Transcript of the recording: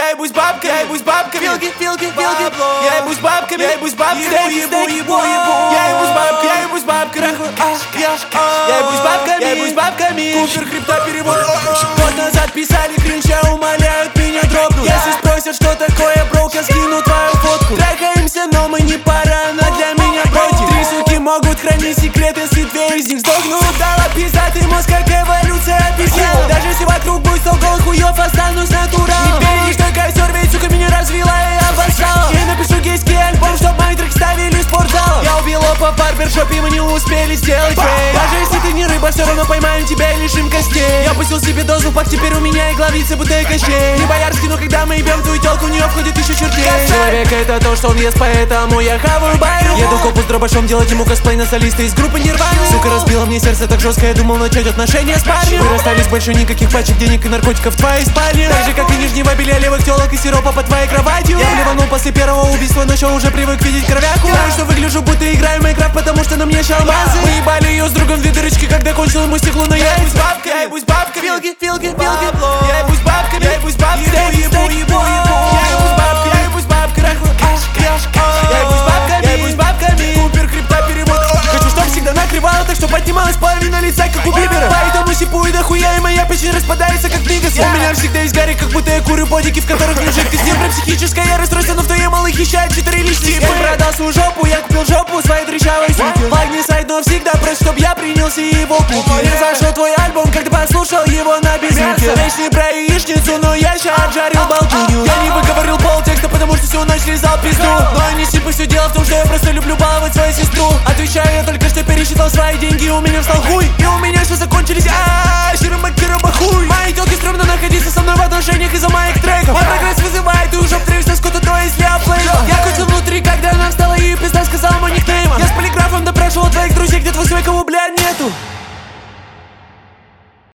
я ебусь бабками, я ебусь бабками. Филки, Я ебусь бабками, я ебусь бабками. Я ебусь бабками, я ебусь бабками. Я ебусь бабками, я ебусь бабками. Купер хребта перевод. Год назад писали кринж, умоляют меня дропнуть. Если спросят, что такое броук, я скину твою фотку. Трахаемся, но мы не пара, она для меня против. Три суки могут хранить секрет, если две из них сдохнут. Дала пиздатый мозг, как эволюция обезьян. Даже если вокруг будет 100 голых хуёв, останусь натурал. Не веришь, что костер, ведь сука меня развела и обоссала. Я напишу гейский альбом, чтоб мои треки ставили в спортзал. Я убил опа в барбершопе, мы не успели сделать фейк. Даже если ты не рыба, все равно поймаем тебя и лишим костей. Я пустил себе дозу, пак теперь у меня и главница бутылка щей. Не боярский, но когда мы ебем твою телку, у нее входит еще чертей. Человек это то, что он ест, поэтому я хаваю байру. Еду копу с дробашом, делать ему косплей на солиста из группы Нирвана. Сука разбила мне сердце так жестко, я думал начать отношения с парнем. Мы расстались больше, никаких пачек денег и наркотиков в твоей спальне. Так же, как и нижнего белья, левых телок и сиропа под твоей кроватью. Я блеванул после первого убийства, но еще уже привык видеть кровяку. Знаю, что выгляжу, будто играю в Майнкрафт, потому что на мне шалмазы. Мы ебали ее с другом в две дырочки, когда кончил ему стекло на яйца. Я ебусь бабками, Филки. я ебусь бабками, я ебусь бабками. Я ебусь бабками, я ебусь бабками. Я ебусь бабками. Купер хребта перевод. Хочу, чтоб всегда накрывало, так что поднималась половина лица, как у Бибера. Поэтому сипую дохуя, и моя печень распадается, как мигас. У меня всегда есть гарри, как будто я курю подики, в которых лежит. Ты с ним прям психическое расстройство, но в твоей малых хищает 4 лишних. Он продал свою жопу, я купил жопу своей дрищавой суки. Флаг не сайт, но всегда просит, чтоб я принялся его купить. Не зашел твой альбом, когда послушал его на беззвуке. Речь не про яичницу, но я ща отжарил болтунью. Я не выговорил полтекста, потому что всю ночь лизал пизду. Но не сипы, все дело в том, что я просто люблю баловать свою сестру. Отвечаю я только, что пересчитал свои деньги, у меня встал хуй. И у меня все закончились, хиромакироба хуй. Мои телки стрёмно находиться со мной в отношениях из-за